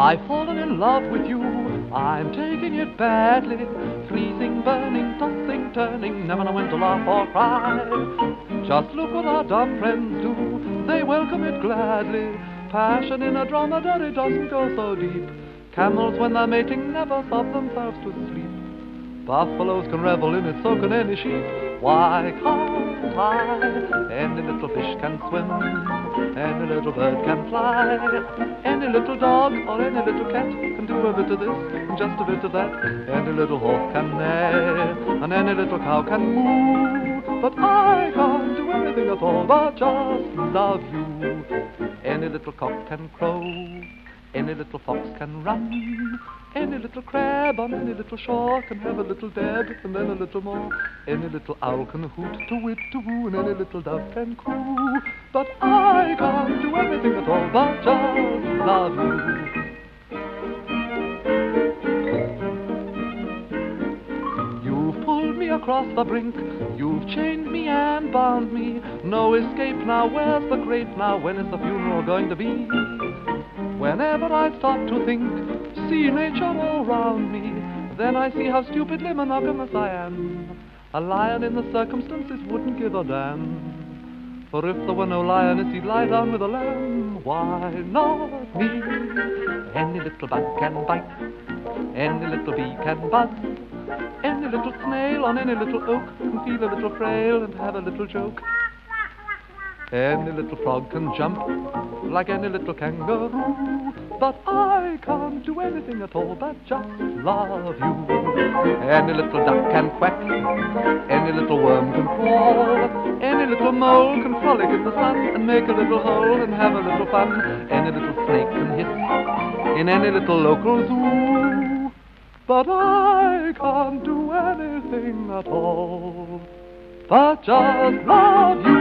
I've fallen in love with you, I'm taking it badly. Freezing, burning, tossing, turning, never know when to laugh or cry. Just look what our dumb friends do, they welcome it gladly. Passion in a dromedary doesn't go so deep. Camels, when they're mating, never sob themselves to sleep. Buffaloes can revel in it, so can any sheep. Why can't I? Any little fish can swim, any little bird can fly, any little dog or any little cat can do a bit of this and just a bit of that. Any little horse can neigh, and any little cow can moo. But I can't do anything at all but just love you. Any little cock can crow, any little fox can run, any little crab on any little shore can have a little dab and then a little more. Any little owl can hoot to wit to woo, and any little dove can coo. But I can't do anything at all but just love you. You've pulled me across the brink, you've chained me and bound me. No escape now, where's the grape now? When is the funeral going to be? Whenever I stop to think, see nature all round me, then I see how stupidly monogamous I am. A lion in the circumstances wouldn't give a damn. For if there were no lioness, he'd lie down with a lamb. Why not me? Any little bug can bite, any little bee can buzz, any little snail on any little oak can feel a little frail and have a little joke. Any little frog can jump like any little kangaroo, but I can't do anything at all but just love you. Any little duck can quack, any little worm can crawl, any little mole can frolic in the sun and make a little hole and have a little fun. Any little snake can hiss in any little local zoo, but I can't do anything at all but just love you.